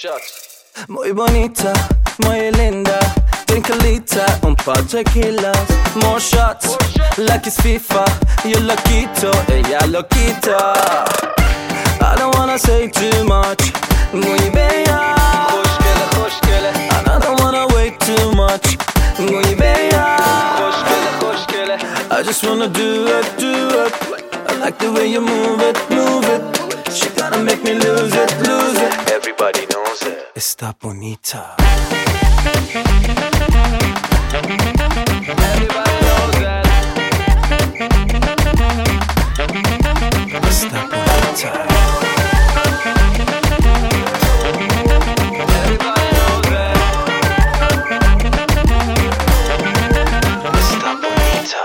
Muy bonita, muy linda. Drink a liter, un par tequilas. More shots, like it's FIFA. Yo lo quito, ella lo quita. I don't wanna say too much. Muy bella. And I don't wanna wait too much. Muy bella. I just wanna do it. I like the way you move it. She gonna make me lose it. Everybody knows it. Está bonita. Everybody knows that. Está bonita. Everybody knows that. Está bonita.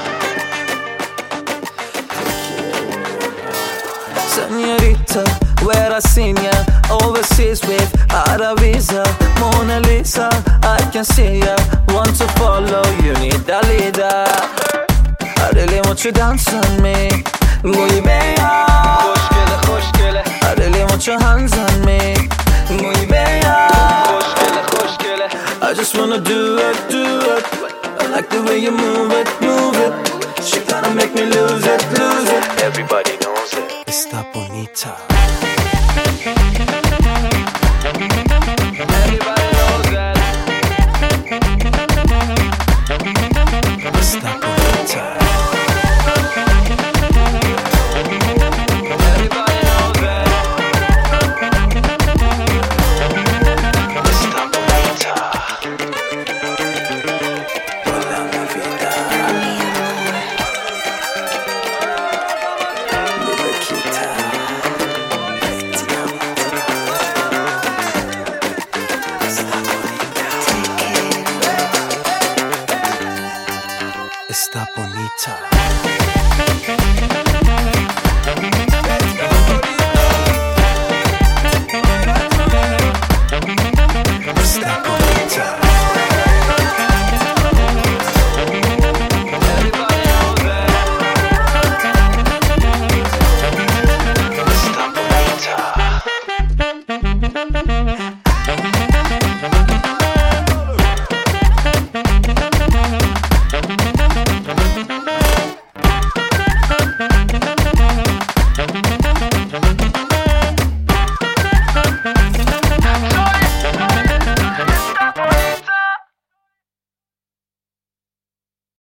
Señorita, where I seen ya overseas with a visa, Mona Lisa, I can see ya. Want to follow, you need a leader. I really want you dance on me. Muy bella. I really want your hands on me. Muy bella. I just wanna do it. I like the way you move it. She gonna make me lose it. Everybody knows it. Está bonita. Everybody knows that. Está bonita. Everybody knows that. Está bonita. Hola, mi vida. Mi bequita. Está bonita.